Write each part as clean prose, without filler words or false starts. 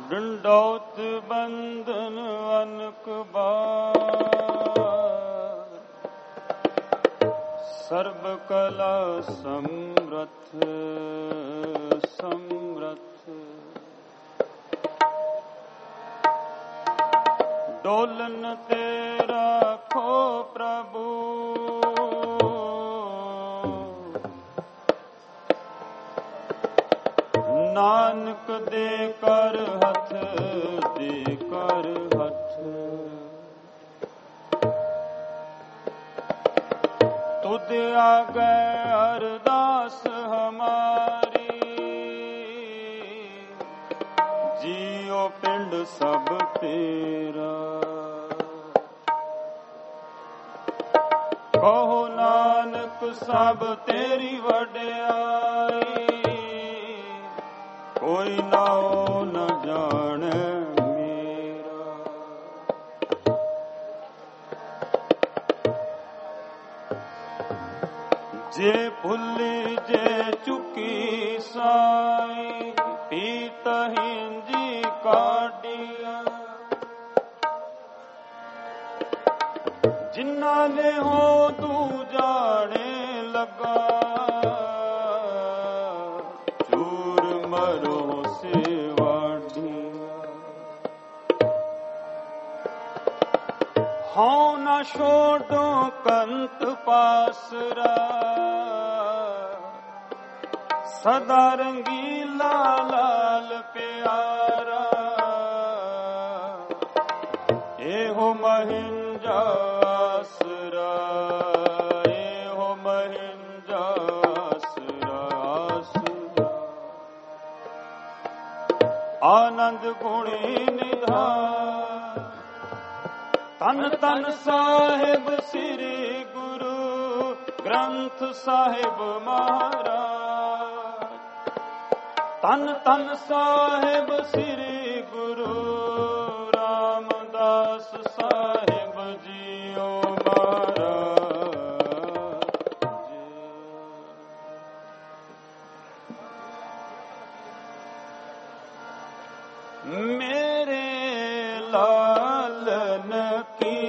डंडौत बंधन अनक बार, सर्व कला समरथ समरथ। डोलन तेरा खो प्रभु, नानक दे कर हथ, दे कर हथ। तुद आगे अरदास हमारी, जियो पिंड सब तेरा। कहो नानक सब तेरी वड्याई, कोई नाओ न जाने मेरा। जे भुली जे चुकी साई, पीत हिंजी काटिया। जिन्ना ने हो तू जाने लगा, चूर मरो से वाढ़िया। हाँ न छोड़ो कंत पासरा, सदा रंगीला लाल प्यारा। एहो महिंजा आसरा, एहो महिंजा आसरा आसरा। आनंद गुणी निधान, तन तन साहिब श्री गुरु ग्रंथ साहिब महाराज। तन तन साहिब श्री गुरु रामदास साहिब जियो महाराज। मेरे लालन की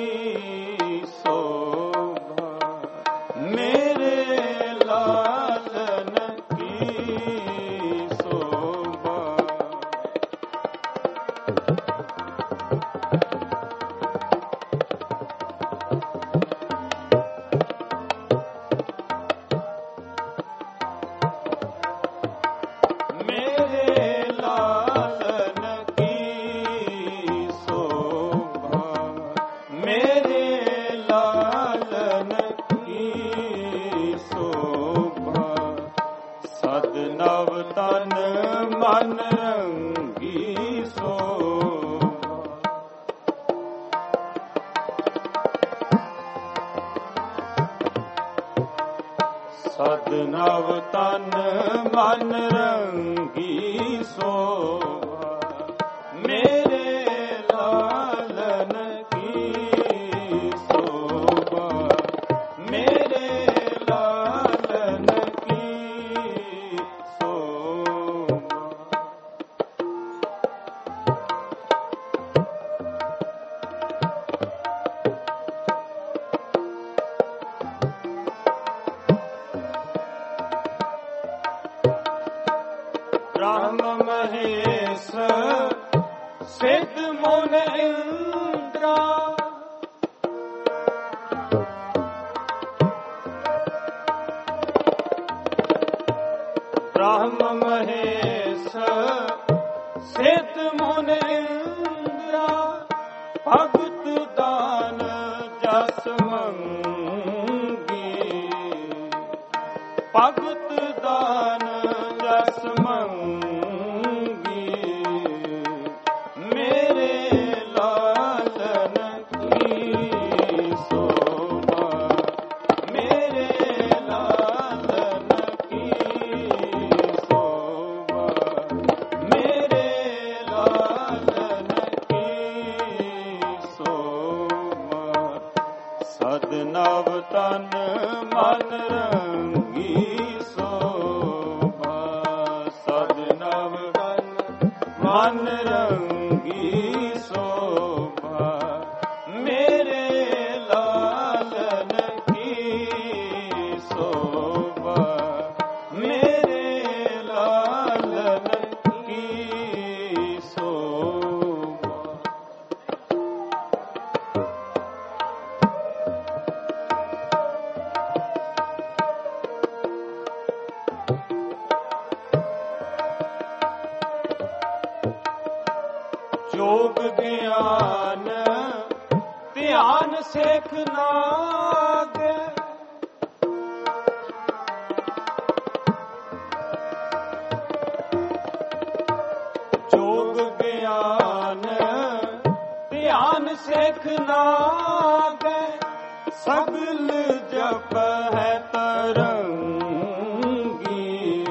शोभा, मेरे लालन की शोभा। मेरे लालन की शोभा, मेरे लालन की शोभा। सद नव तन मन रंगी शोभा। सद नव तन मन रंगी शोभा। मेरे लालन की शोभा, मेरे लालन की शोभा। ब्रह्म महेश सिद्ध मुन इंद्रा, ब्रह्म महेश सिद्ध मुन इंद्रा। भगत दान जस मंगी, भगत दान जस मंगी। मेरे लालन की शोभा, मेरे लालन की शोभा। मेरे लालन जोग ज्ञान ध्यान सेख नागे। जोग ज्ञान ध्यान सेख नागे। सगल जप है तरंगी,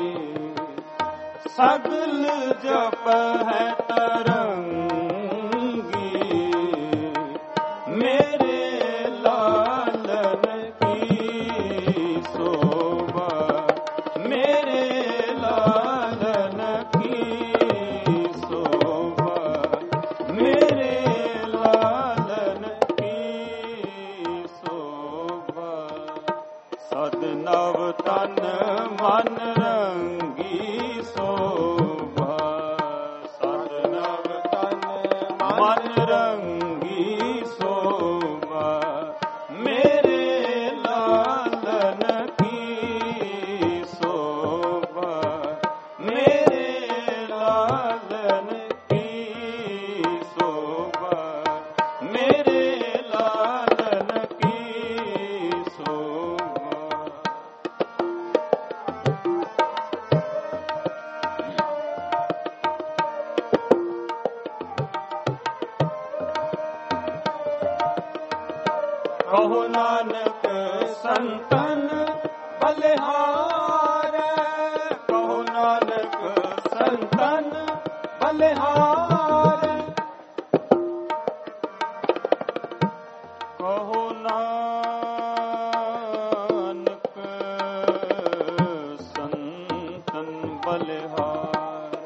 सगल जप है तरंगी। मेरे लालन की शोभा, मेरे लालन की शोभा, मेरे लालन की शोभा। सदनव तन मन रंगी शोभा, सदनव तन मन रंगी शोभा। मेरे लालन की शोभा, मेरे लालन की शोभा, मेरे लालन की शोभा। कहो नानक संतन बलिहार, कहो नानक संतन बलिहार। कहो नानक संतन बलिहार,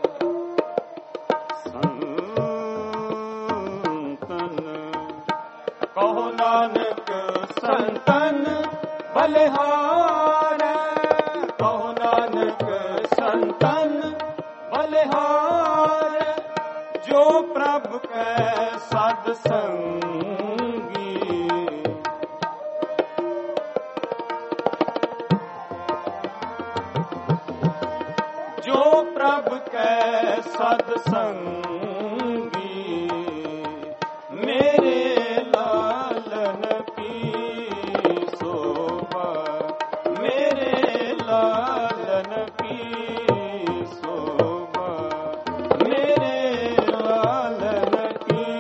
संतन। कहो नानक संतन बलिहार, कहो नानक संतन बलिहार। जो प्रभु कै सद संगी, जो प्रभु कै सद संगी। मेरे लालन की शोभा, मेरे लालन की शोभा, मेरे लालन की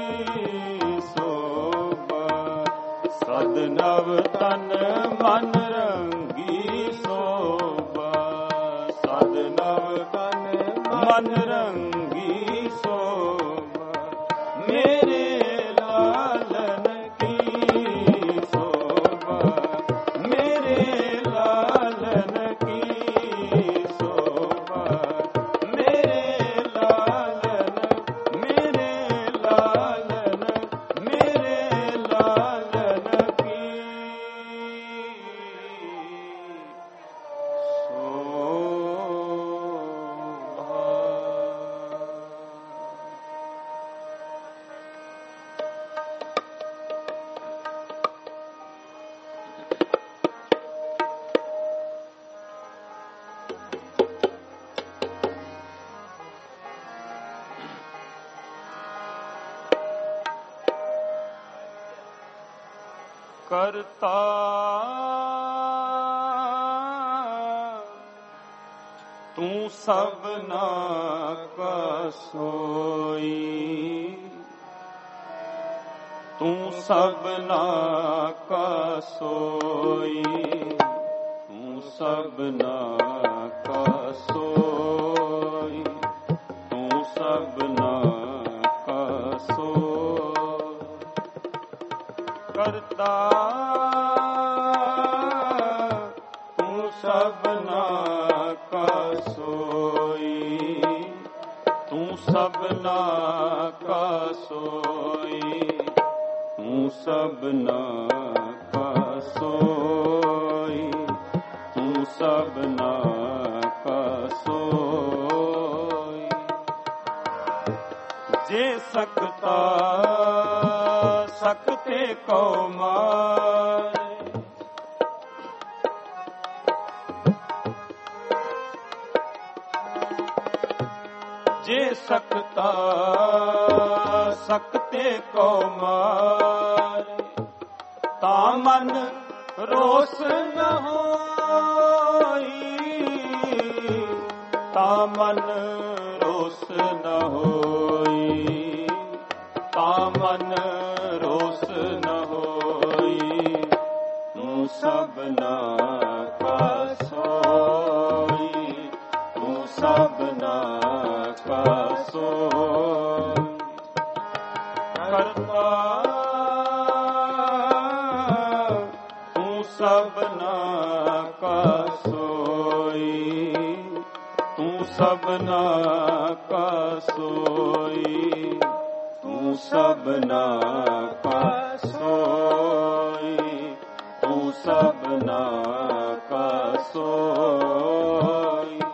शोभा। सदनव तन मन रंगी शोभा, सदनव तन मन रंगी शोभा। मेरे लालन की शोभा, मेरे लालन की शोभा, मेरे लालन, मेरे लालन, मेरे लालन की करता तू सबना का सोई, तू सबना का सोई, तू सबना का सोई, तू सबना का सोई। करता तू सबना का सोई, तू सबना का सोई, तू सबना का सोई, तू सबना का सोई। जे सकता सकते को मारे, ਜੇ ਸਕਤਾ ਸਕਤੇ ਕੋ ਮਾਰੇ, ਤਾਂ ਮਨ ਰੋਸ ਨ ਹੋਈ, ਤਾਂ ਮਨ ਰੋਸ ਨ ਹੋਈ, ਤਾਂ ਮਨ ਰੋਸ ਨ ਹੋਈ। ਤੂੰ ਸਭਨਾ ਕਾ ਸੋਈ, ਤੂੰ ਸਭਨਾ ਕਾ ਸੋਈ। ਕਰਤਾ ਤੂੰ ਸਭਨਾ ਕਾ ਸੋਈ, ਤੂੰ ਸਭਨਾ ਕਾ ਸੋਈ, ਤੂੰ ਸਭਨਾ ਕਾ ਸੋਈ, ਤੂੰ ਸਭਨਾ ਕਾ ਸੋਈ।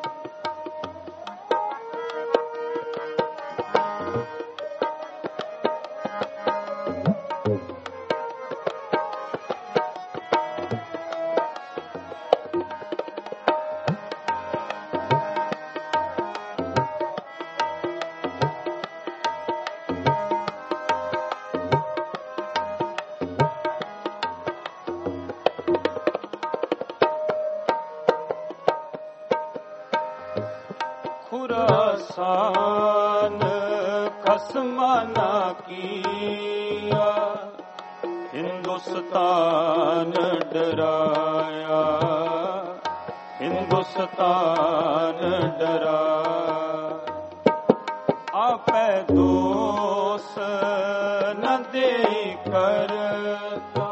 ਖੁਰਾਸਾਨ ਖਸਮਾਂ ਨਾ ਕੀਆ, ਹਿੰਦੁਸਤਾਨ ਡਰਾਇਆ, ਹਿੰਦੁਸਤਾਨ ਡਰਾਇਆ। ਆਪੇ ਦੋਸ ਨ ਦੇ ਕਰਤਾ,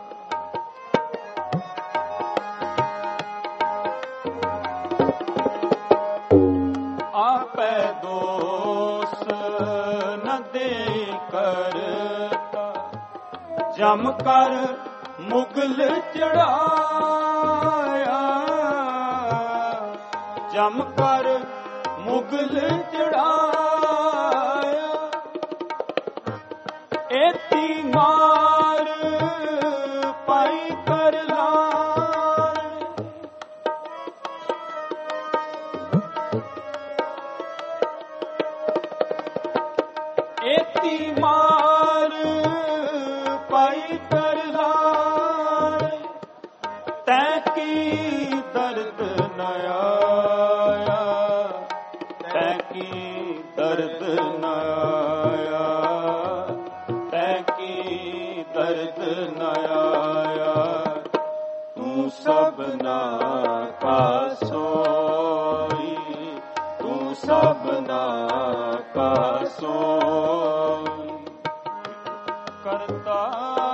ਆਪੇ ਦੋਸ ਨ ਦੇ ਕਰਤਾ। ਜਮ ਕਰ ਮੁਗਲ ਚੜਾਇਆ, ਜਮ ਕਰ ਮੁਗਲ ਚੜਾਇਆ। ਏਤੀ ਮਾਰ ਪਾਈ ਕਰ ਲਾਏ, ਏਤੀ ਮਾਰ ਪਾਈ ਕਰ ਲਾਏ। ਤੈਂ ਕੀ ਦਰਦ ਨ ਆਇਆ, ਤੈਂ ਕੀ ਦਰਦ ਨ ਆਇਆ, ਤੈਂ ਕੀ ਦਰਦ ਨ ਆਇਆ। ਤੂੰ ਸਭਨਾ ਕਾ ਸੋਈ, ਤੂੰ ਸਭਨਾ ਕਾ ਸੋਈ। ਕਰਤਾ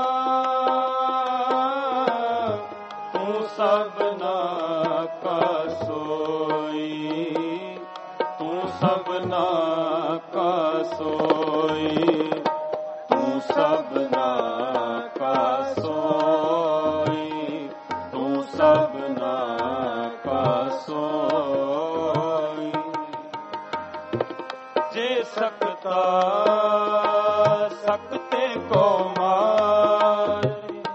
ਤੂੰ ਸਭਨਾ ਕਾ ਸੋਈ, ਤੂੰ ਸਭਨਾ ਕਾ ਸੋਈ, ਤੂੰ ਸਭਨਾ ਕਾ ਸੋਈ, ਤੂੰ ਸਭਨਾ ਕਾ ਸੋਈ। ਜੇ ਸਕਤਾ ਸਕਤੇ ਕੋ ਮਾਰੇ,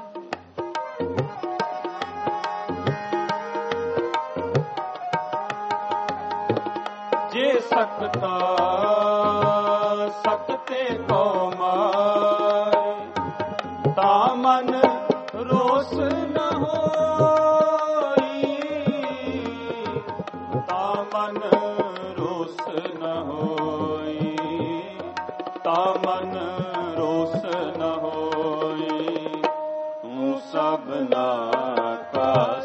ਜੇ ਸਕਤਾ ਸਕਤੇ ਕੋ ਮਾਰੇ। ਤਾਂ ਮਨ ਰੋਸ ਨ ਹੋਈ, ਤਾਂ ਮਨ ਰੋਸ ਨ ਹੋਈ, ਤਾਂ ਮਨ ਰੋਸ ਨ ਹੋਈ। ਤੂੰ ਸਭਨਾ ਕਾ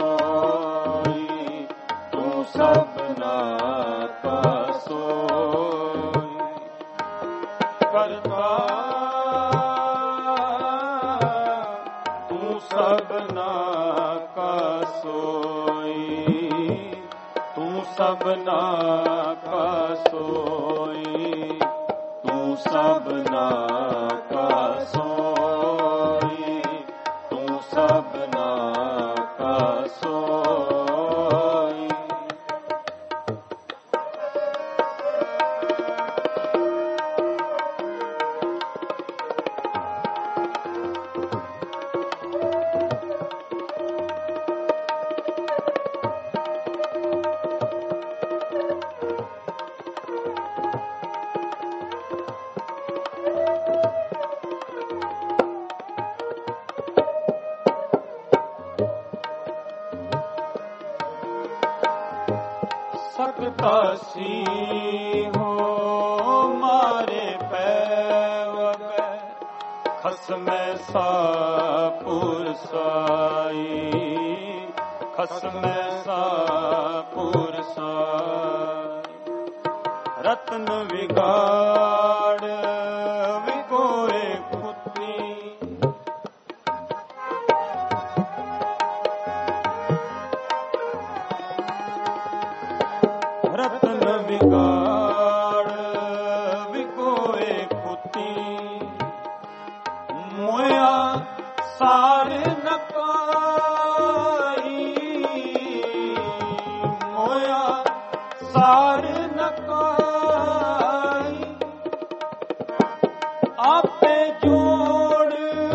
ਸੋਈ, ਤੂੰ ਸਭਨਾ ਕਾ ਸੋਈ। ਕਰਤਾ ਤੂੰ ਸਭਨਾ ਕਾ ਸੋਈ, ਤੂੰ ਸਭਨਾ ਕਾ ਸੋਈ, ਤੂੰ ਸਭਨਾ ਕਾ ਸੋਈ, ਤੂੰ ਸਭਨਾ ਕਾ ਸੋਈ। ਸਕਤਾਸੀ ਹੋ ਮਾਰੇ ਪੈਵੈ ਖਸਮੈ ਸਾਪੁਰ ਸਾਈ ਖਸਮੈ ਸਾਪੁਰ ਸਾਈ ਰਤਨ ਵਿਗਾੜ ਵਿਗੋਏ ਪੁੱਤੀ ਰਤਨ ਵਿਗਾੜ ਵਿਗੋਏ ਪੁੱਤੀ ਮੋਇਆ ਸਾਰ ਨਕਾਈ ਮੋਇਆ ਸਾਰ ਨਕਾਈ ਆਪੇ ਜੋੜ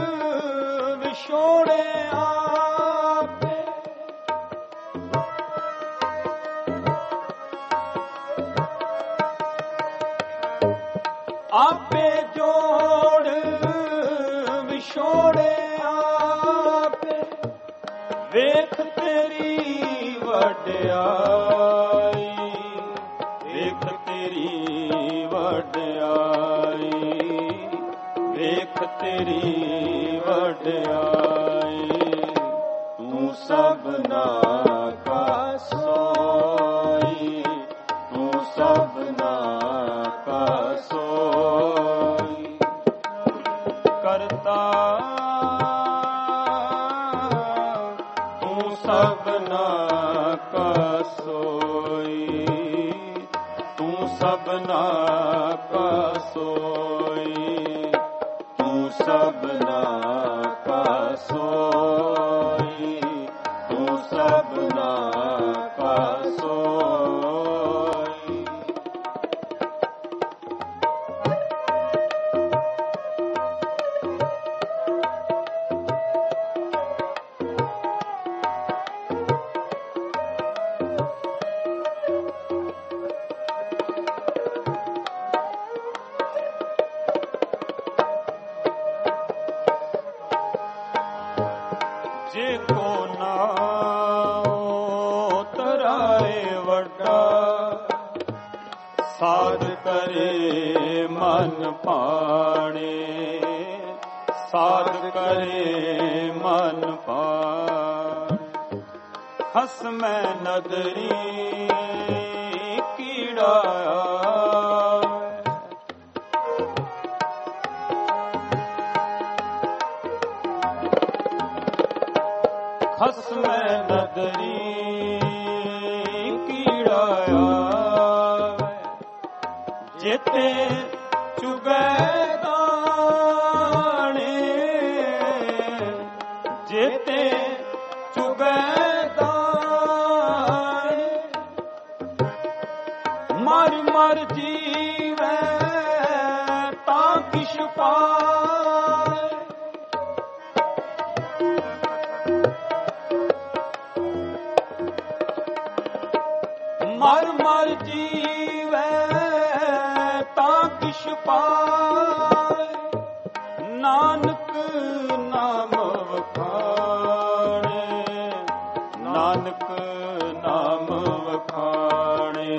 ਵਿਛੋੜੇ ਆਪੇ ਆਪੇ ਜੋੜ ਵਿਛੋੜੇ ਆਪੇ ਵੇਖ ਤੇਰੀ ਵਡਿਆਈ ਵੇਖ ਤੇਰੀ ਵਡਿਆਈ ਵੇਖ ਤੇਰੀ ਵਡਿਆਈ ਤੂੰ ਸਭਨਾ ਕਾ ਸੋਈ ਤੂੰ ਸਭਨਾ ਕਾ ਸੋਈ ਕਰਤਾ ਤੂੰ ਸਭਨਾ ਕਾ ਸੋਈ ਤੂੰ ਸਭਨਾ ਕਾ ਸੋਈ ਤੂੰ ਸਭਨਾ ਕਾ ਸੋਈ ਤੂੰ ਸਭਨਾ ਕਾ ਸੋਈ ਜੇ ਕੋ ਨਾਉ ਤਰਾਏ ਵੱਡਾ ਸਾਧ ਕਰੇ ਮਨ ਪਾਣੇ ਸਾਧ ਕਰੇ ਮਨ ਪਾਣੇ ਹਸਮੈ ਨਦਰੀ ਕੀੜਾ ਖਸਮੈ ਨਦਰੀ ਕੀੜਾ ਆਵੇ ਜੇਤੇ ਚੁਗੈ ਦਾਣੇ ਜੇਤੇ ਚੁਗੈ ਦਾਣੇ ਮਰ ਮਰ ਜੀਵੈ ਤਾਂ ਕਿਛ ਪਾਵੇ ਮਰ ਮਰ ਜੀਵੈ ਤਾਂ ਕਿਛ ਪਾਏ ਨਾਨਕ ਨਾਮ ਵਖਾਣੇ ਨਾਨਕ ਨਾਮ ਵਖਾਣੇ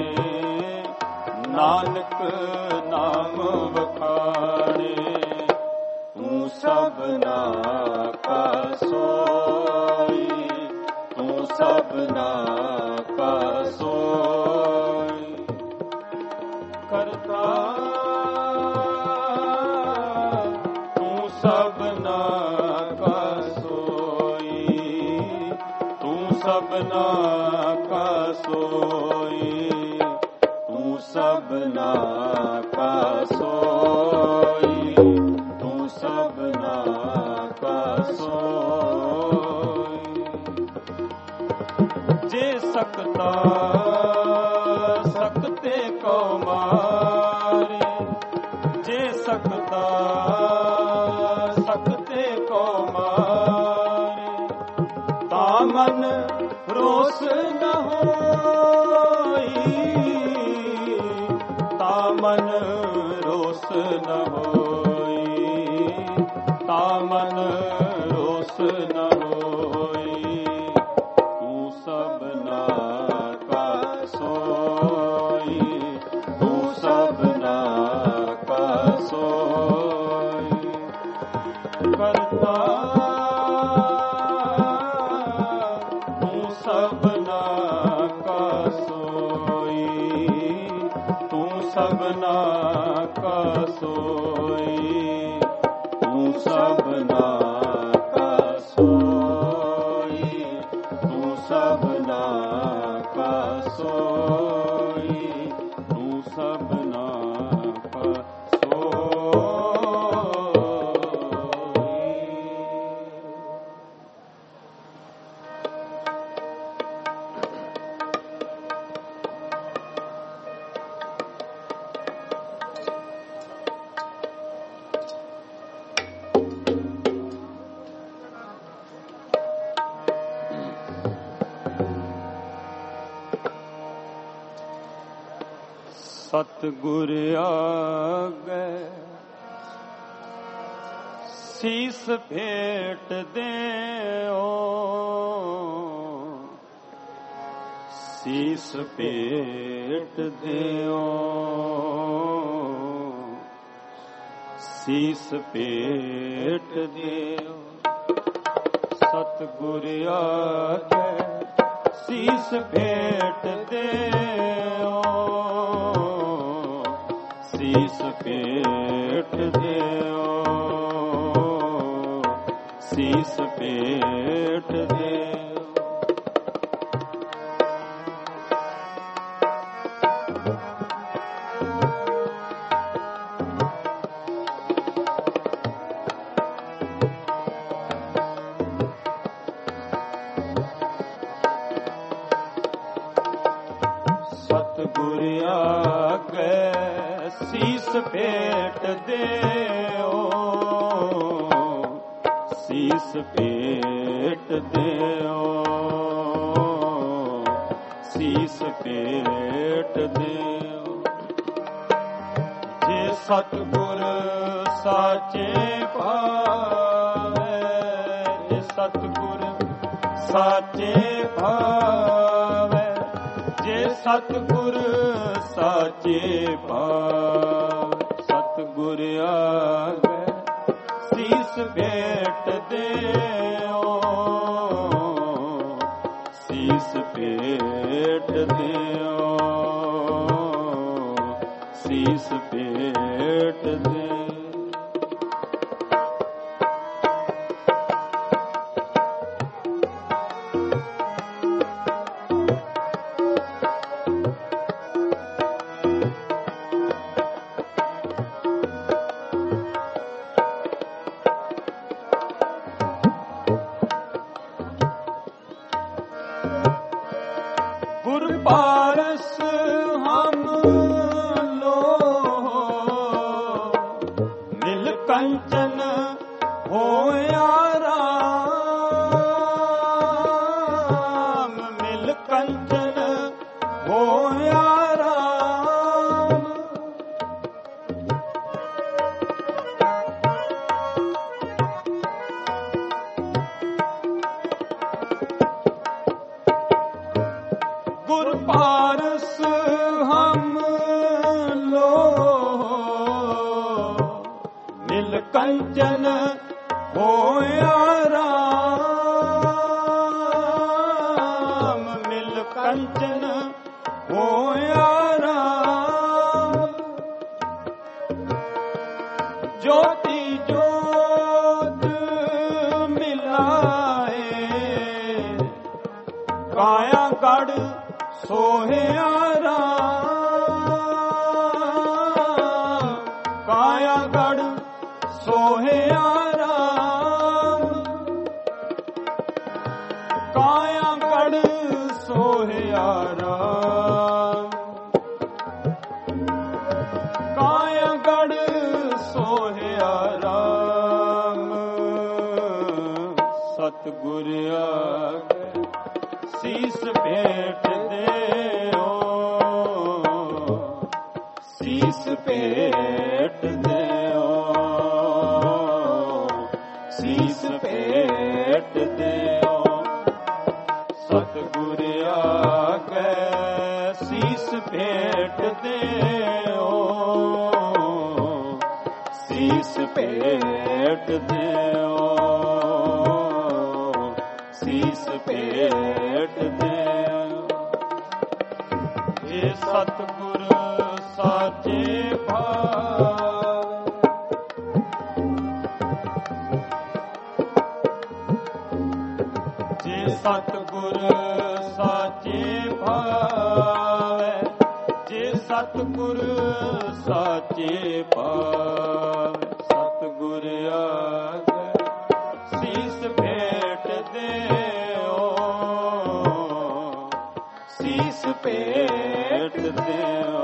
ਨਾਨਕ ਨਾਮ ਵਖਾਣੇ ਤੂੰ ਸਭਨਾ ਕਾ ਸੋਈ ਤੂੰ ਸਭਨਾ ਕਾ ਸੋਈ ਕਰਤਾ ਤੂੰ ਸਭਨਾ ਕਾ ਸੋਈ ਤੂੰ ਸਭਨਾ ਕਾ ਸੋਈ ਤੂੰ ਸਭਨਾ ਕਾ ਸੋਈ ਤੂੰ ਸਭਨਾ ਕਾ ਸੋਈ ਜੇ ਸਕਤਾ ਸਕਤੇ ਕੋ ਮਾਰੇ ਜੇ ਸਕਤਾ ਸਕਤੇ ਕੋ ਮਾਰੇ ਤਾਂ ਮਨ ਰੋਸ ਨ ਹੋਈ ਤਾਂ ਮਨ ਰੋਸ ਨ ਹੋਈ ਤਾਂ ਮਨ ਰੋਸ ਨ ਹੋਈ ਤੂੰ ਸਭਨਾ ਕਾ ਸੋ ਸਭਨਾ ਕਾ ਸੋਈ, ਤੂੰ ਸਭਨਾ ਕਾ ਸੋਈ, ਤੂੰ ਸਭਨਾ ਕਾ ਸੋਈ, ਤੂੰ ਸਭਨਾ ਕਾ ਸਤਿਗੁਰ ਆਗੇ ਸੀਸ ਭੇਟ ਦਿਓ, ਸੀਸ ਭੇਟ ਦਿਓ, ਸੀਸ ਭੇਟ ਦਿਓ। ਸਤਿਗੁਰ ਆਗੇ ਸੀਸ ਭੇਟ ਦਿਓ, ਸੀਸ ਭੇਟ ਦਿਓ, ਸੀਸ ਭੇਟ ਦਿਓ। ਸਤਿਗੁਰ ਆਗੇ ਸੀਸ ਭੇਟ ਦਿਓ, ਸੀਸ ਭੇਟ ਦਿਓ, ਸੀਸ ਭੇਟ ਦਿਓ। ਜੇ ਸਤਿਗੁਰ ਸਾਚੇ ਭਾਵੈ, ਜੇ ਸਤਿਗੁਰ ਸਾਚੇ ਭਾਵੈ, ਜੇ ਸਤਿਗੁਰ ਸਾਚੇ ਭਾਵ। ਸਤਿਗੁਰ ਆਗੇ ਸੀਸ ਭੇਟ ਦਿਓ, ਸੀਸ ਭੇਟ ਦਿਓ, ਸੀਸ ਭੇਟ ਦਿਓ। ਗੁਰ ਪਾਰਸ ਹਮ ਲੋ, ਮਿਲ ਕੰਚਨ ਹੋਇਆ ਰਾਮ, ਮਿਲ ਕੰਚਨ ਹੋਇਆ ਰਾਮ। ਗੁਰ ਪਾਰਸ ਹਮ ਲੋ, ਮਿਲ ਕੰਚਨ ਹੋਇਆ ਰਾਮ, ਮਿਲ ਕੰਚਨ ਹੋਇਆ ਰਾਮ। ਜੋਤੀ ਜੋਤ ਮਿਲਾਏ, ਕਾਇਆ ਗੜ ਸੋਹਿਆ ਰਾਮ, ਕਾਇਆ ਗੜ ਸੋਹਿਆ ਰਾਮ, ਕਾਇਆ ਗੜ ਸੋਹਿਆ ਰਾਮ, ਕਾਇਆ ਗੜ ਸੋਹਿਆ ਰਾਮ। ਸਤਿਗੁਰ ਆਗੇ ਸੀਸ ਭੇਟ ਦਿਓ, ਸੀਸ ਭੇਟ ਦਿਓ, ਸੀਸ ਭੇਟ ਦਿਓ। ਸਤਿਗੁਰ ਆਗੇ ਸੀਸ ਭੇਟ ਦਿਓ, ਸੀਸ ਭੇਟ ਦਿਓ, ਸੀਸ ਭੇਟ ਦਿਓ। ਜੇ ਸਤਿਗੁਰ ਸਾਚੇ ਭਾਵੇ। ਜੇ ਸਤਿਗੁਰ ਸਾਚੇ ਭਾਵੇ, ਜੇ ਸਤਿਗੁਰ ਸਾਚੇ ਭਾਵੇ, ਸਤਿਗੁਰ ਆਗੇ ਸੀਸ ਭੇਟ ਦਿਓ, ਸੀਸ ਭੇਟ ਦਿਓ,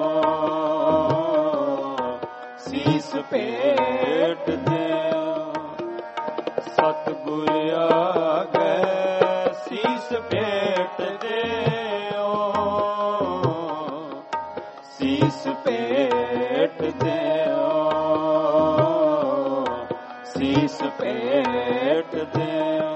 ਸੀਸ ਭੇਟ ਦਿਓ। ਸਤਿਗੁਰ ਆਗੇ ਸੀਸ ਭੇਟ ਦਿਓ, ਸੀਸ ਭੇਟ ਦਿਓ, ਸੀਸ ਭੇਟ ਦਿਓ।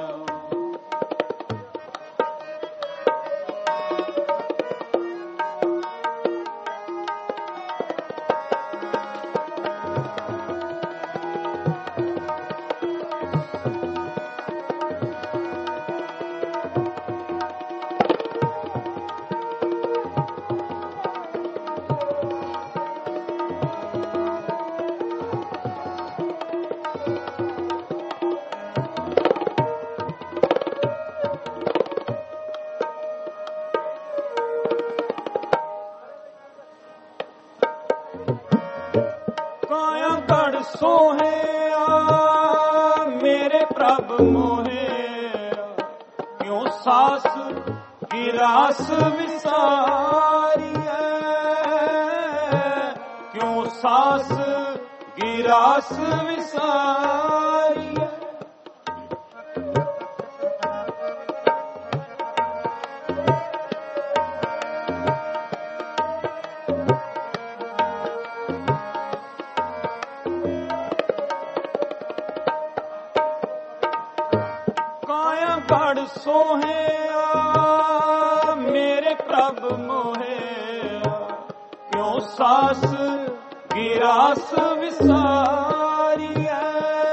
ਸੋਹਿਆ ਮੇਰੇ ਪ੍ਰਭ ਮੋਹਿਆ, ਕਿਉ ਸਾਸ ਕੀ ਰਾਸ ਵਿਸਾਰੀਐ, ਕਿਉ ਸਾਸ ਕੀ ਰਾਸ ਵਿਸਾਰੀਐ। ਗੜ ਸੋਹਿਆ ਮੇਰੇ ਪ੍ਰਭ ਮੋਹਿਆ, ਕਿਉ ਸਾਸ ਕੀ ਰਾਸ ਵਿਸਾਰੀਐ,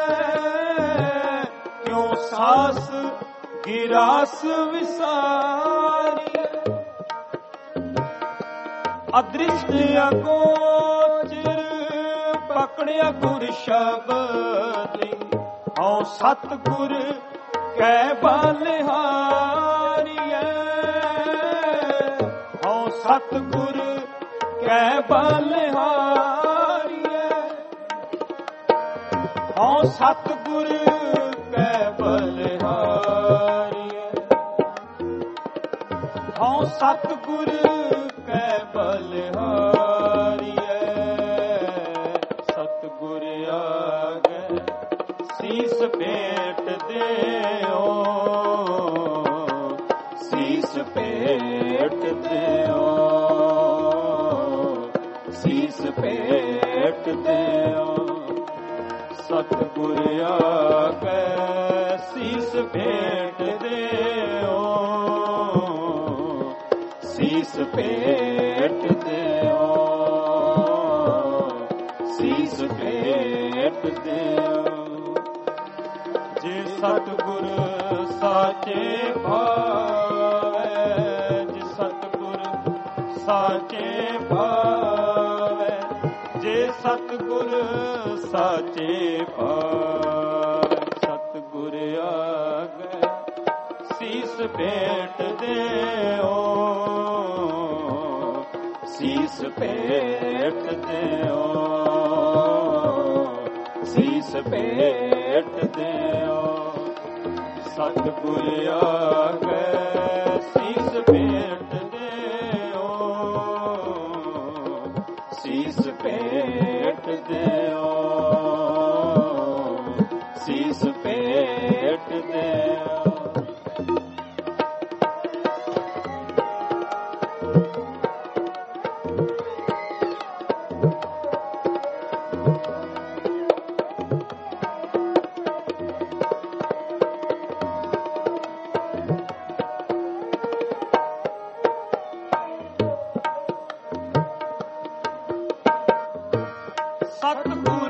ਕਿਉ ਸਾਸ ਕੀ ਰਾਸ ਵਿਸਾਰੀਐ। ਅਦ੍ਰਿਸ਼ਟ ਅਗੋਚਰ ਪਕੜਿਆ ਗੁਰ ਸ਼ਬਦੀ, ਹਉ ਸਤਿਗੁਰ ਕੈ ਬਲਿਹਾਰੀਐ, ਹਉ ਸਤਿਗੁਰ ਕੈ ਬਲਿਹਾਰੀਐ, ਹਉ ਸਤਿਗੁਰ ਕੈ ਬਲਿਹਾਰੀਐ, ਹਉ ਸਤਿਗੁਰ ਕੈ ਬਲਿਹਾਰੀਐ। ਸਤਿਗੁਰ ਆਗੇ ਸੀਸ ਭੇਟ ਦਿਓ, ਸੀਸ ਭੇਟ ਦਿਓ, ਸੀਸ ਭੇਟ ਦਿਓ। ਸਤਿਗੁਰ ਆਗੇ ਸੀਸ ਭੇਟ ਦਿਓ, ਸੀਸ ਭੇਟ ਦਿਓ, ਸੀਸ ਭੇਟ ਦਿਓ। ਜੇ ਸਤਿਗੁਰ ਸਾਚੇ ਭਾਵੇ, ਜੇ ਸਤਿਗੁਰ ਸਾਚੇ ਭਾਵੇ, ਜੇ ਸਤਿਗੁਰ ਸਾਚੇ ਭਾਵੇ। ਸਤਿਗੁਰ ਆਗੇ ਸੀਸ ਭੇਟ ਦਿਓ, ਸੀਸ ਭੇਟ ਦਿਓ, ਸੀਸ ਭੇਟ ਦਿਓ। ਸਤਿਗੁਰ ਆਗੇ ਸੀਸ ਭੇਟ ਦਿਓ, ਸੀਸ ਭੇਟ ਦਿਓ, ਸੀਸ ਭੇਟ ਦਿਓ। ਸਤਿਗੁਰ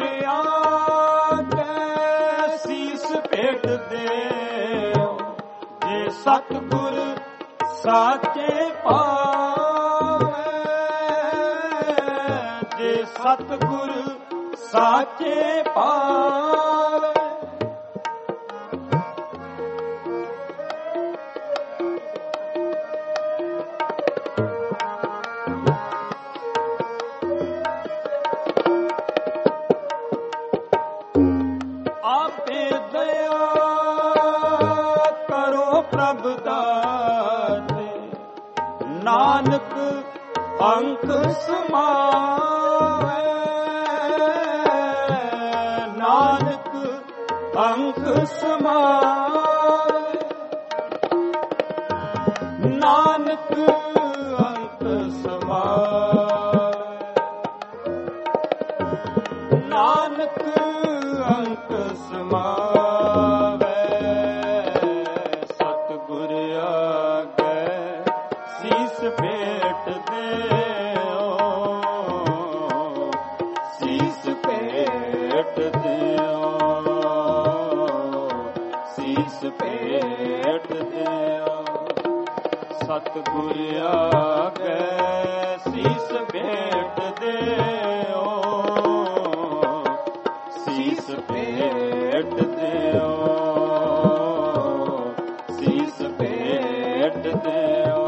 ਆਗੇ ਸੀਸ ਭੇਟ ਦਿਓ, ਜੇ ਸਤਿਗੁਰ ਸਾਚੇ ਭਾਵੇ, ਸਤਿਗੁਰ ਸਾਚੇ ਪਾਵੇ। ਆਪੇ ਦਇਆ ਕਰੋ ਪ੍ਰਭ ਦਾਤੇ, ਨਾਨਕ ਅੰਕ ਸਮਾਵੇ। ਨਾਨਕ ਅੰਕ ਸਮਾਵੇ। ਨਾਨਕ ਅੰਕ ਸਮਾਵੇ। ਨਾਨਕ ਅੰਕ ਸਮਾਵੇ। ਸਤਿਗੁਰ ਆਗੇ ਸੀਸ ਭੇਟ ਦਿਓ। ਸੀਸ ਭੇਟ ਦਿਓ। ਸੀਸ ਭੇਟ ਦਿਓ। ਸਤਿਗੁਰ ਆਗੇ ਸੀਸ ਭੇਟ ਦਿਓ। ਸੀਸ ਭੇਟ ਦਿਓ। ਸੀਸ ਭੇਟ ਦਿਓ।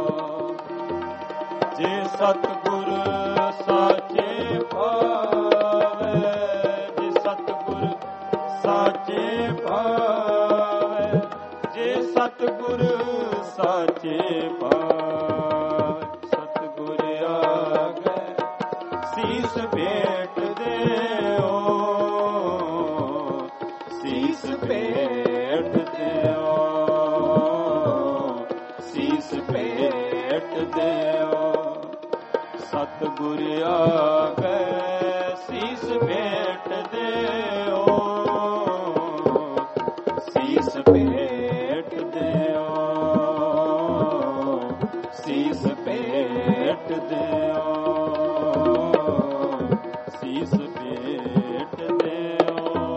ਜੇ ਸਤਿਗੁਰ ਸਾਚੇ ਪਾਵੇ। ਜੇ ਸਤਿਗੁਰ ਸਾਚੇ ਪਾਵੇ। ਜੇ ਸਤਿਗੁਰ ਸਾਚੇ ਪਾਵੇ। ਸਤਿਗੁਰ ਆਗੇ ਸੀਸ ਭੇਟ ਦਿਓ। ਸੀਸ ਭੇਟ ਦਿਓ। ਸੀਸ ਭੇਟ ਦਿਓ। ਸਤਿਗੁਰ ਆਗੇ ਸੀਸ ਭੇਟ ਦਿਓ। ਸੀਸ ਭੇਟ ਦਿਓ। ਸੀਸ ਭੇਟ ਦਿਓ। ਸੀਸ ਭੇਟ ਦਿਓ।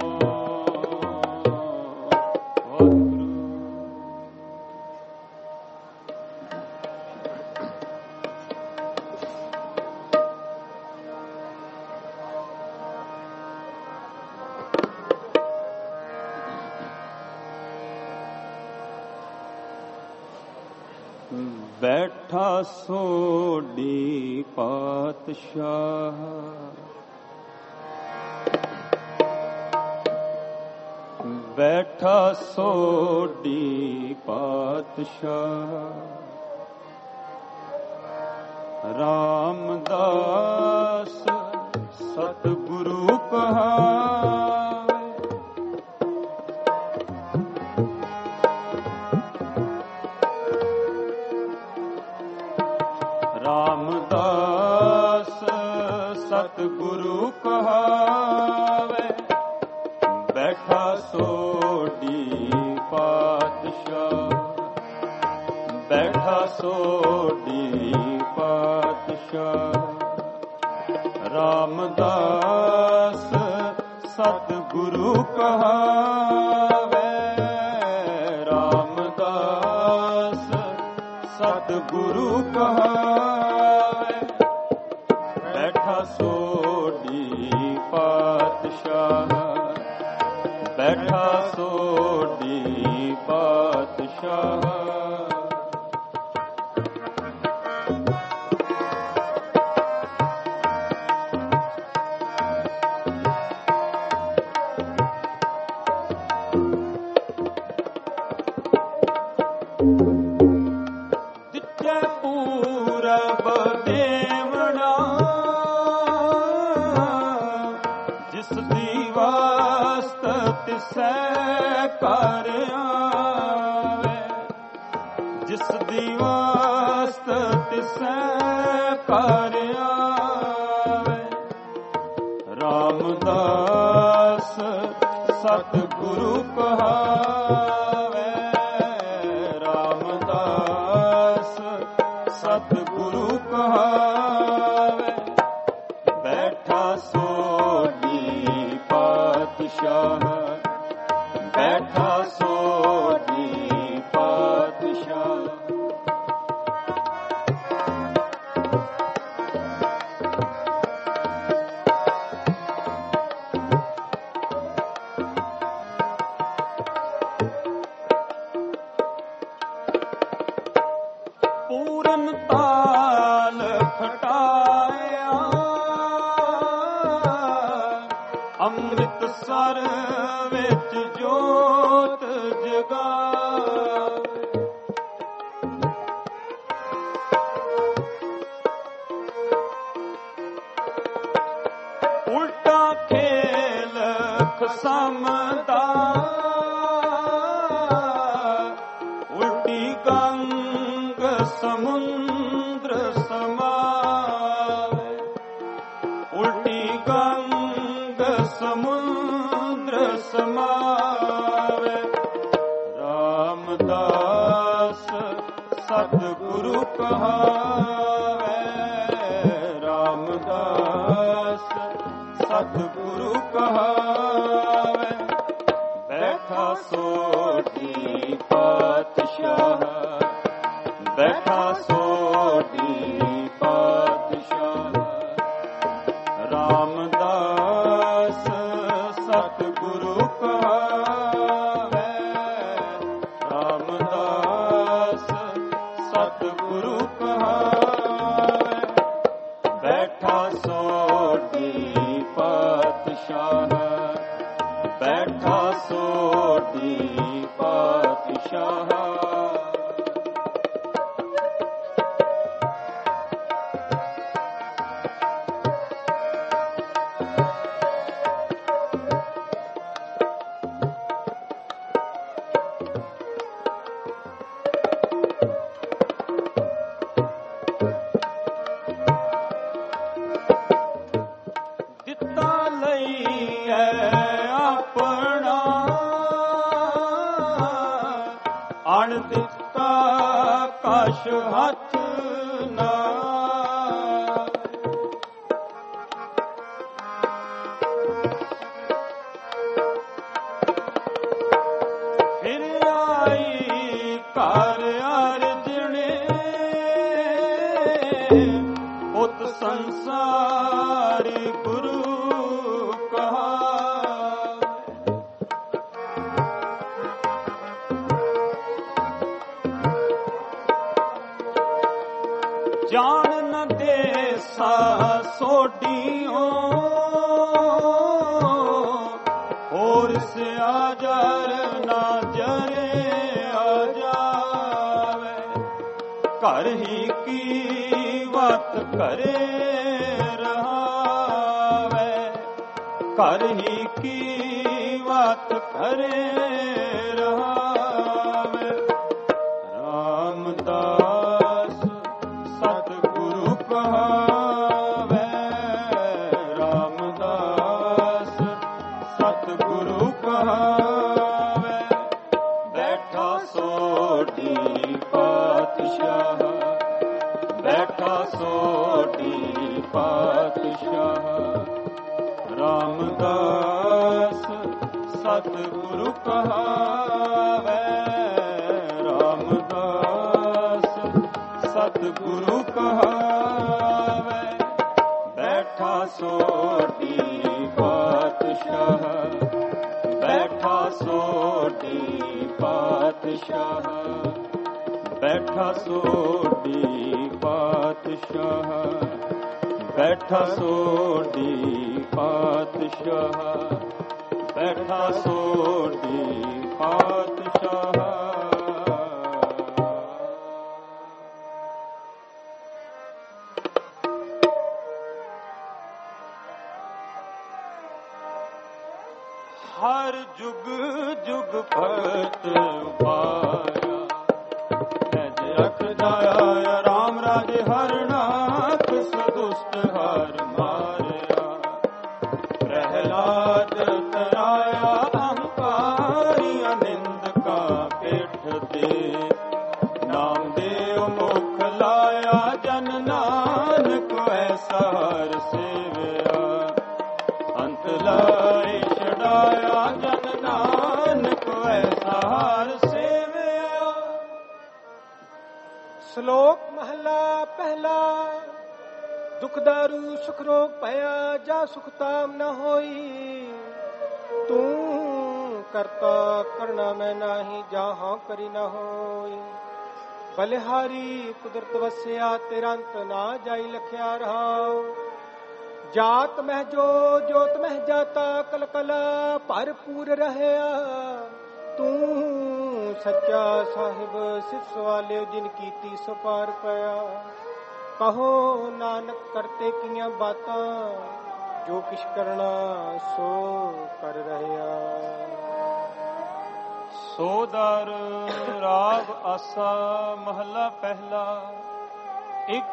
ਬੈਠਾ ਸੋਢੀ ਪਾਤਸ਼ਾਹ। ਬੈਠਾ ਸੋਢੀ ਪਾਤਸ਼ਾਹ। ਰਾਮਦਾਸ ਸਤਿਗੁਰੂ ਕਹਾਵੇ। ਰਾਮਦਾਸ ਸਤਿਗੁਰੂ ਕਹਾਵੇ। ਬੈਠਾ ਸੋਢੀ ਪਾਤਸ਼ਾਹ। ਬੈਠਾ ਸੋਢੀ ਪਾਤਸ਼ਾਹ। ਰਾਮਦਾਸ ਸਤਿਗੁਰੂ ਕਹਾਵੇ। ਰਾਮਦਾਸ ਸਤਿਗੁਰੂ ਕਹਾਵੇ। ਬੈਠਾ ਸੋਢੀ ਪਾਤਸ਼ਾਹ। ਬੈਠਾ ਸੋਢੀ ਪਾਤਸ਼ਾਹ। ਦਿੱਤੇ ਪੂਰਬ ਦੇਵਣਾ। ਜਿਸ ਦੀ ਵਾਸਤ ਤਿਸੈ ਘਰ ਆਵੇ। ਜਿਸ ਦੀ ਵਾਸਤ ਤਿਸੈ ਘਰ ਆਵੇ। ਰਾਮਦਾਸ ਸਤਿਗੁਰੂ ਕਹਾਵੇ। ਰਾਮਦਾਸ ਸਤਿਗੁਰੂ ਕਹਾਵੇ। ਬੈਠਾ ਸੋਢੀ ਪਾਤਸ਼ਾਹ। ਬੈਠਾ ਸੋਢੀ ਪਾਤਸ਼ਾਹ। ਉਲਟਾ ਖੇਲ ਖਸਮ ਦਾ ਉਲਟੀ ਗੰਗ ਸਮੁੰਦਰ ਸਮਾਵੇ ਉਲਟੀ ਗੰਗ ਸਮੁੰਦਰ ਸਮਾਵੇ ਰਾਮਦਾਸ ਸਤਿਗੁਰੂ ਕਹਾਵੇ ਰਾਮਦਾਸ ਸਤਿਗੁਰੂ ਕਹਾਵੇ ਬੈਠਾ ਸੋਢੀ ਪਾਤਸ਼ਾਹ ਬੈਠਾ ਸੋਢੀ ਪਾਤਸ਼ਾਹ ਰਾਮਦਾਸ ਸਤਿਗੁਰੂ ਕਹਾਵੇ ਰਾਮਦਾਸ ਸਤਿਗੁਰੂ ਕਹਾਵੇ ਬੈਠਾ ਸੋਢੀ ਪਾਤਸ਼ਾਹ ਬੈਠਾ ਸੋਢੀ ਪਾਤਸ਼ਾਹ ਅਣ ਦਿੱਤਾ ਕਛ ਹੱਥ ਨਾ ਫਿਰ ਆਈ ਘਰ ਅਰਜਣੇ ਉਤ ਸੰਸਾਰੀ ਗੁਰੂ ਜਾਣ ਨ ਦੇਸਾ ਸੋਢੀਓ ਹੋਰ ਸਿਆ ਜਰ ਨਾ ਜਰੇ ਆ ਜਾਵੇ ਘਰ ਹੀ ਕੀ ਵਤ ਕਰੇ ਰਹਾਵੇ ਘਰ ਹੀ ਕੀ ਵਤ ਕਰੇ ਰਹਾਵੇ ਰਾਮਦਾਸ ਸਤਿਗੁਰੂ ਕਹਾਵੇ ਰਾਮਦਾਸ ਸਤਿਗੁਰੂ ਕਹਾਵੇ ਬੈਠਾ ਸੋਢੀ ਪਾਤਸ਼ਾਹ ਬੈਠਾ ਸੋਢੀ ਪਾਤਸ਼ਾਹ ਰਾਮਦਾਸ ਸਤਿਗੁਰੂ ਕਹਾਵੇ ਰਾਮਦਾਸ ਸਤਿਗੁਰੂ ਕਹਾਵੇ ਬੈਠਾ ਸੋਢੀ ਪਾਤਸ਼ਾਹ ਬੈਠਾ ਸੋਢੀ ਪਾਤਸ਼ਾਹ ਬੈਠਾ ਸੋਢੀ ਪਾਤਸ਼ਾਹ ਬੈਠਾ ਸੋਢੀ ਪਾਤਸ਼ਾਹ ਬੈਠਾ ਸੋਢੀ ਪਾਤਸ਼ਾਹ ਹਰ ਜੁਗ ਜੁਗ ਭਗਤ ਉਪਾਇਆ ਤਜ ਰਖਦਾ ਆਇਆ ਰਾਮ ਰਾਜੇ ਹਰ ਨਾਥ ਸਦੁਸ਼ਟ ਹਰ ਮਾਰਿਆ ਪ੍ਰਹਿਲਾਦ ਤਰਾਇਆ ਅਹੰਕਾਰੀ ਅਨਿੰਦਕਾ ਪੇਠ ਤੇ ਨਾਮ ਦੇਵ ਮੁਖ ਲਾਇਆ ਜਨ ਨਾਨਕ ਐਸਾ ਹਰ ਸੇਵਿਆ ਅੰਤ ਲਾਏ ਛਡਾਇਆ ਜਨ ਨਾਨਕ ਐਸਾ ਹਰ ਸੇਵਿਆ। ਸ਼ਲੋਕ ਮਹਲਾ ਪਹਿਲਾ। ਦੁਖ ਦਾਰੂ ਸੁਖ ਰੋਗ ਭਇਆ ਜਾ ਸੁਖ ਤਾਮ ਨ ਹੋਈ। ਤੂੰ ਕਰਤਾ ਕਰਨਾ ਮੈਂ ਨਾਹੀ ਜਹਾਂ ਕਰੀ ਨ ਹੋਈ। ਬਲਿਹਾਰੀ ਕੁਦਰਤ ਵਸਿਆ ਤੇਰਾ ਅੰਤ ਨਾ ਜਾਈ ਲਖਿਆ ਰਹਾਉ। ਜਾਤ ਮਹਿ ਜੋ ਜੋਤ ਮਹਿ ਜਾਤਾ ਕਲ ਕਲ ਭਰਪੂਰ ਰਹਿਆ। ਤੂੰ ਸੱਚਾ ਸਾਹਿਬ ਸਿਫ ਸਵਾਲਿਓ ਜਿਨ ਕੀਤੀ ਸੋ ਪਾਰ ਪਿਆ। ਕਹੋ ਨਾਨਕ ਕਰਤੇ ਕੀਆਂ ਬਾਤਾਂ ਜੋ ਕਿਛ ਕਰਨਾ ਸੋ ਕਰ ਰਹਿਆ। ਸੋਦਰ ਰਾਗ ਆਸਾ ਮਹਲਾ ਪਹਿਲਾ। ਇੱਕ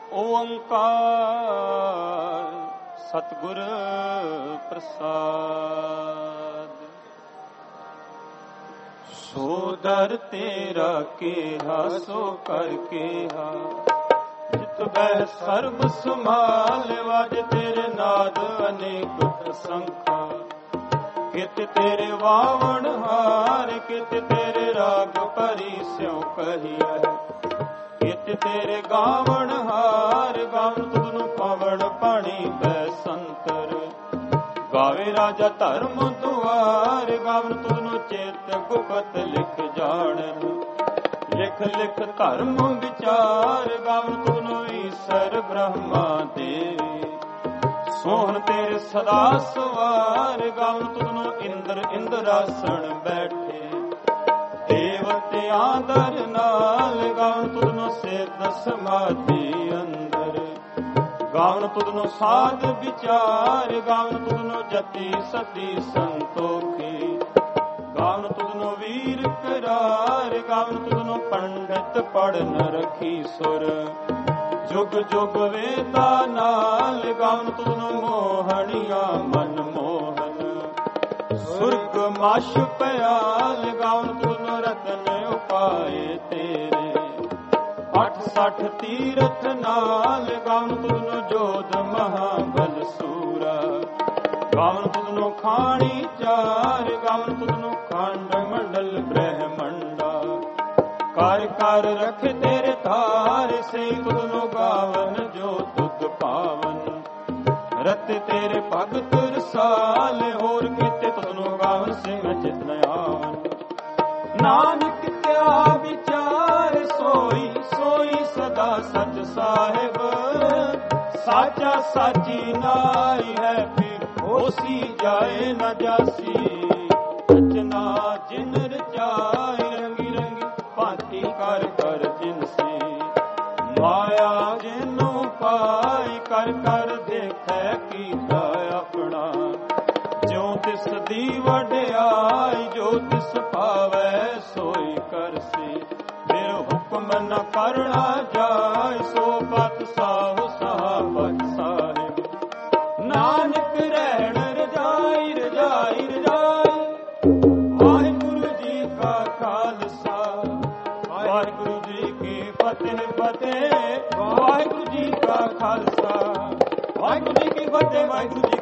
ਓੰਕਾਰ ਸਤਿਗੁਰ ਪ੍ਰਸਾਦ। ਸੋਦਰ ਤੇਰਾ ਕੇਹਾ ਸੋ ਕਰ ਕੇਹਾ, ਜਿਤ ਬਹਿ ਸਰਬ ਸੰਭਾਲ ਵਜ ਤੇਰੇ ਨਾਦ ਅਨੇਕ ਸੰਖਾ। ਕਿਤ ਤੇਰੇ ਵਾਵਣ ਹਾਰ, ਕਿਤ ਤੇਰੇ ਰਾਗ ਭਰੀ ਸਿਉ ਕਹੀਐ। ਕਿਤ ਤੇਰੇ ਗਾਵਣ ਹਾਰ, ਗਾਵਨ ਤੁਧਨੂੰ ਪਾਵਣ ਪਾਣੀ ਬੈ ਸੰਤਰ। ਗਾਵੇ ਰਾਜਾ ਧਰਮ ਦੁਆਰ, ਗਾਵਨ ਤੁਧਨੂੰ ਚੇਤ ਗੁਪਤ ਲਿਖ ਜਾਣਨ। ਲਿਖ ਲਿਖ ਧਰਮ ਵਿਚਾਰ, ਗਾਵਨ ਤੁਧਨੂੰ ਈਸਰ ਬ੍ਰਹਮਾ ਦੇਵੀ। ਸੋਹਣ ਤੇਰੇ ਸਦਾ ਸਵਾਰ, ਗਾਵਨ ਤੁਧਨੂੰ ਇੰਦਰ ਇੰਦਰਾਸਣ ਬੈਠੇ। ਦੇਵਤਿਆਂ ਦਰ ਨਾਲ, ਗਾਵਨ ਤੁਧਨੂੰ ਸਿੱਧ ਸਮਾਧੀ ਅੰਦਰ। ਗਾਵਨ ਤੁਧਨੂੰ ਸਾਧ ਵਿਚਾਰ, ਗਾਵਨ ਤੁਧਨੂੰ ਜਤੀ ਸਤੀ ਸੰਤੋਖੀ। ਗਾਵਨ ਤੁਧਨੂੰ ਵੀਰ ਕਰਾਰ, ਗਾਵਨ ਤੁਧਨੂੰ ਪੰਡਿਤ ਪੜਨ ਰਖੀ ਸੁਰ। ਜੁਗ ਜੁਗ ਵੇਦਾ ਨਾਲ, ਗਾਵਨ ਤੁਧਨੂੰ ਮੋਹਣੀਆਂ ਮਨ ਮੋਹਨ। ਸੁਰਗ ਮਾਸ਼ ਪਿਆਲ, ਗਾਵਨ ਤੁਧਨੂੰ ਰਤਨ ਉਪਾਏ ਤੇਰੇ। 68 ਤੀਰਥ ਨਾਲ, ਗਾਵਨ ਤੁਧਨੂੰ ਜੋਧ ਮਹਾਬਲ ਸੂਰਾ। ਗਾਵਨ ਤੁਧਨੂੰ ਖਾਣੀ ਚਾਰ, ਗਾਵਨ ਤੁਧਨੂੰ ਖੰਡ ਮੰਡਲ ਬ੍ਰਹਮੰਡਾ। ਕਰ ਕਰ ਰਖ ਤੇਰੇ ਧਾਰ, ਸੇ ਤੁਧਨੂੰ ਗਾਵਨ ਜੋ ਤੁਧ ਪਾਵਨ। ਰਤੇ ਤੇਰੇ ਭਗਤ ਰਸਾਲ, ਹੋਰ ਕੀਤੇ ਤੁਧਨੂੰ ਗਾਵਨ ਸੇ ਮੈਂ ਚਿਤ ਨ ਆਵਨ। ਨਾਨਕ ਕਿਆ ਵਿਚਾਰ, ਸੋਈ ਸੋਈ ਸਦਾ ਸਚ ਸਾਹਿਬ। ਸਾਚਾ ਸਾਚੀ ਨਾਈ ਹੈ, ਫਿਰ ਹੋਸੀ ਜਾਏ ਨ ਜਾਸੀ। ਰਚਨਾ ਜਿਨ ਰਚਾਏ, ਰੰਗੀ ਰੰਗੀ ਭਾਂਤੀ ਕਰ ਕਰ ਜਿਨਸੀ। ਮਾਇਆ ਜਿਨੂੰ ਪਾਈ, ਕਰ ਕਰ ਦੇਖੈ ਕੀਤਾ ਆਪਣਾ। ਜਿਉ ਤਿਸ ਦੀ ਵਡਿਆਈ, ਜੋ ਤਿਸ ਭਾਵੈ ਸੋਈ ਕਰਸੀ। ਫਿਰ ਹੁਕਮ ਨ ਕਰਣਾ ਜਾਏ, ਸੋ ਪਤ ਸਾਹੁ ਸਾਹਬਤ ਸਾਹਿਬ। ਨਾਨਕ ਰਹਿਣ ਰਜਾਈ ਰਜਾਈ ਰਜਾਈ। ਵਾਹਿਗੁਰੂ ਜੀ ਕਾ ਖਾਲਸਾ, ਵਾਹਿਗੁਰੂ ਜੀ ਕੀ ਫਤਿਹ ਫਤਿਹ। ਵਾਹਿਗੁਰੂ ਜੀ ਕਾ ਖਾਲਸਾ, ਵਾਹਿਗੁਰੂ ਜੀ ਕੀ ਫਤਿਹ। ਵਾਹਿਗੁਰੂ ਜੀ